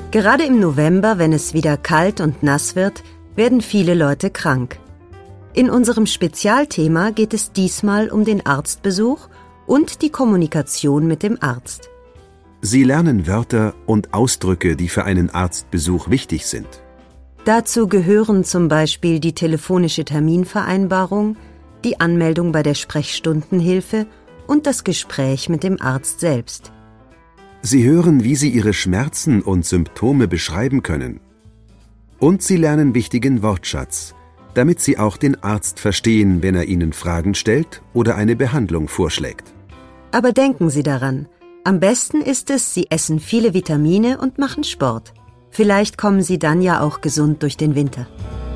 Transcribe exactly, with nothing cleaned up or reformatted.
Gerade im November, wenn es wieder kalt und nass wird, werden viele Leute krank. In unserem Spezialthema geht es diesmal um den Arztbesuch und die Kommunikation mit dem Arzt. Sie lernen Wörter und Ausdrücke, die für einen Arztbesuch wichtig sind. Dazu gehören zum Beispiel die telefonische Terminvereinbarung, die Anmeldung bei der Sprechstundenhilfe und das Gespräch mit dem Arzt selbst. Sie hören, wie Sie Ihre Schmerzen und Symptome beschreiben können. Und Sie lernen wichtigen Wortschatz, damit Sie auch den Arzt verstehen, wenn er Ihnen Fragen stellt oder eine Behandlung vorschlägt. Aber denken Sie daran, am besten ist es, Sie essen viele Vitamine und machen Sport. Vielleicht kommen Sie dann ja auch gesund durch den Winter.